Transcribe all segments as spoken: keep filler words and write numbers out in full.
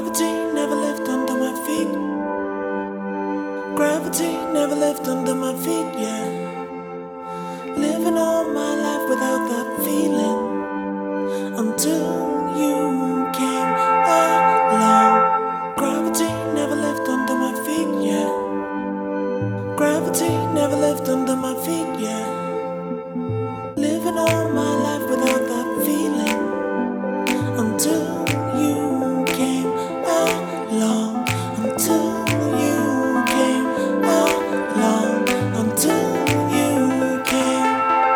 Gravity never left under my feet. Gravity never left under my feet, yeah. Living all my life without that feeling until you came along. Gravity never left under my feet, yeah. Gravity never left under my feet, yeah. Living all my life without that feeling until you came along. Until you came along. Until you came.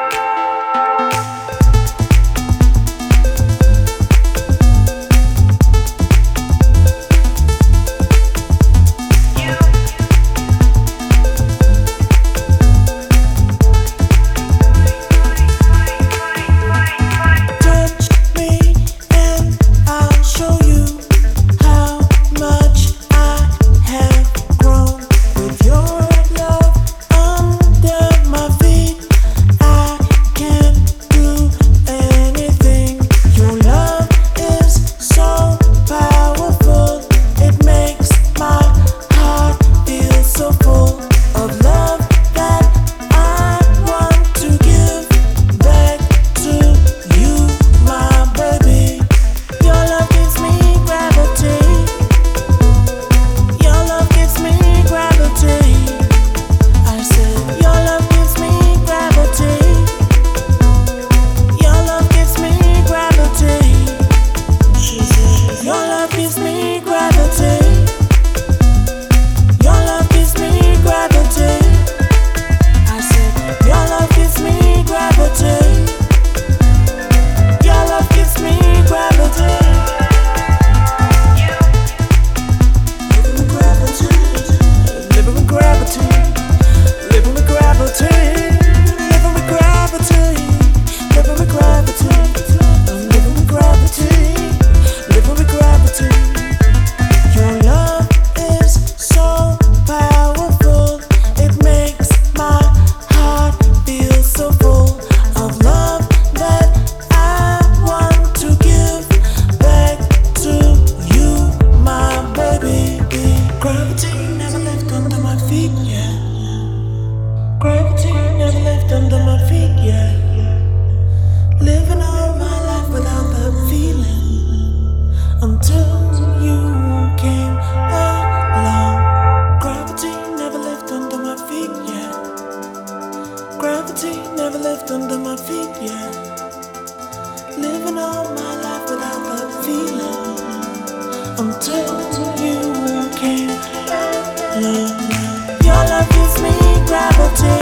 Gravity never left under my feet, yeah. Living all my life without that feeling until you came along. Gravity never left under my feet, yeah. Gravity never left under my feet, yeah. Living all my life without that feeling until you came along. Your love gives me gravity.